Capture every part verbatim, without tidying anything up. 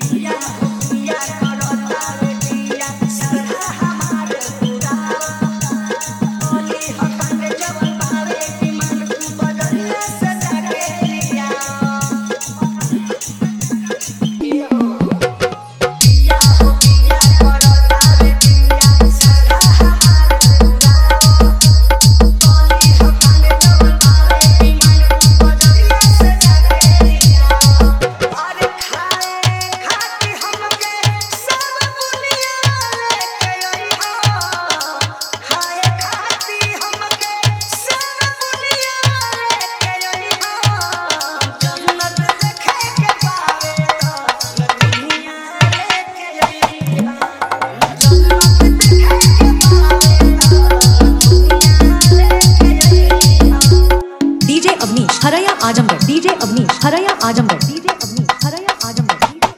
हरया आजमगढ़ डीजे अवनीश हरया आजमगढ़ डीजे अवनीश हरया आजमगढ़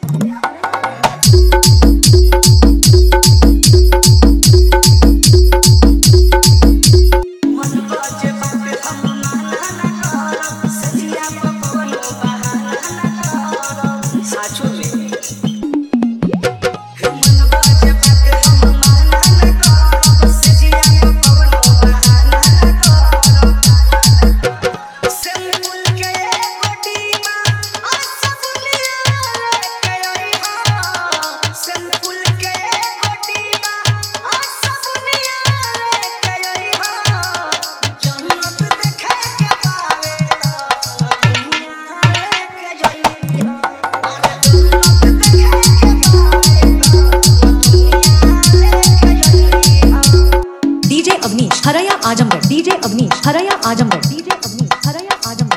हरया आजमगढ़ डीजे अवनीश हरया आजमगढ़ डीजे अवनीश हरया Azamgarh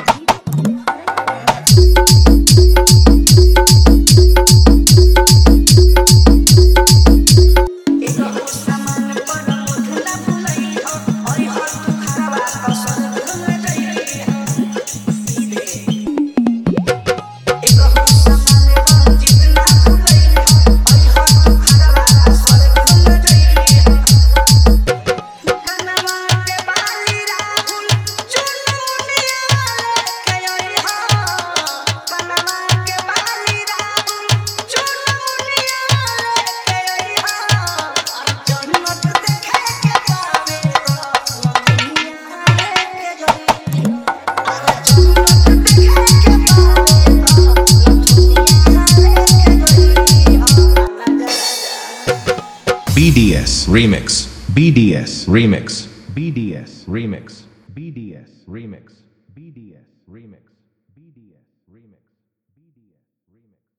B D S Remix B D S Remix B D S Remix B D S Remix B D S Remix B D S Remix B D S Remix